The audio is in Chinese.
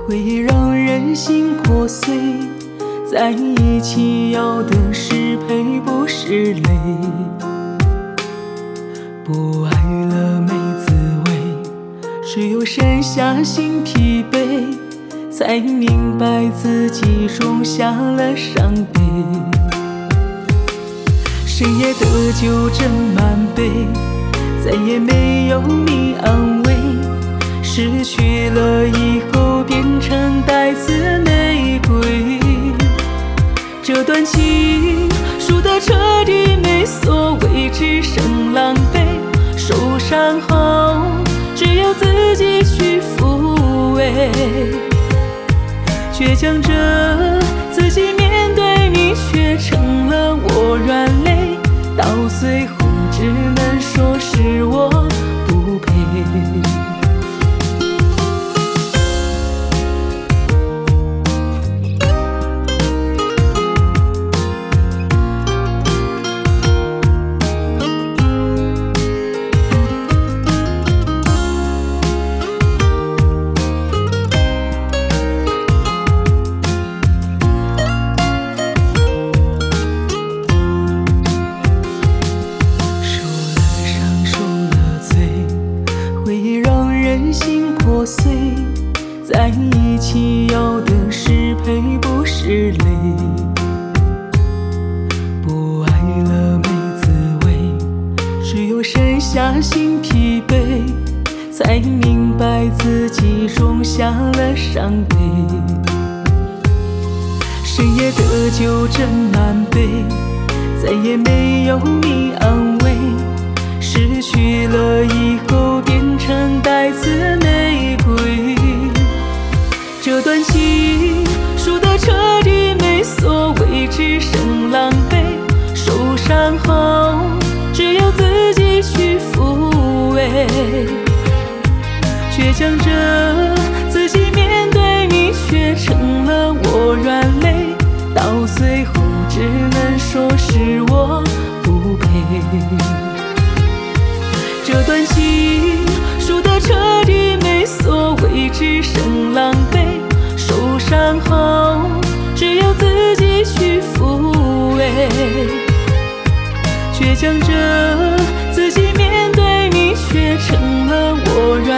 回忆让人心破碎，在一起要的是陪不是累，不爱了没滋味，只有剩下心疲惫，才明白自己种下了伤悲。深夜的酒斟满杯，再也没有你安慰，失去了以后变成带刺玫瑰。这段情输得彻底没所谓，只剩狼狈，受伤后只有自己去抚慰，倔强着自己面对你，却成了我软肋，到最后只能说是我不配。心破碎，在一起要的是陪不是累，不爱了没滋味，只有剩下心疲惫，才明白自己种下了伤悲。深夜的酒斟满杯，再也没有你安慰，失去了以后变成带刺玫瑰。这段情输得彻底没所谓，只剩狼狈，受伤后只有自己去抚慰，倔强着自己面对你，却成了我软肋，到最后只能说是我不配。这段情输得彻底没所谓，只剩狼狈，受伤后只有自己去抚慰，倔强着自己面对你，却成了我软肋，到最后只能说是我不配。这段情输得彻底没所谓，只剩狼狈，受伤后只有自己去抚慰，倔强着自己面对你，却成了我软肋。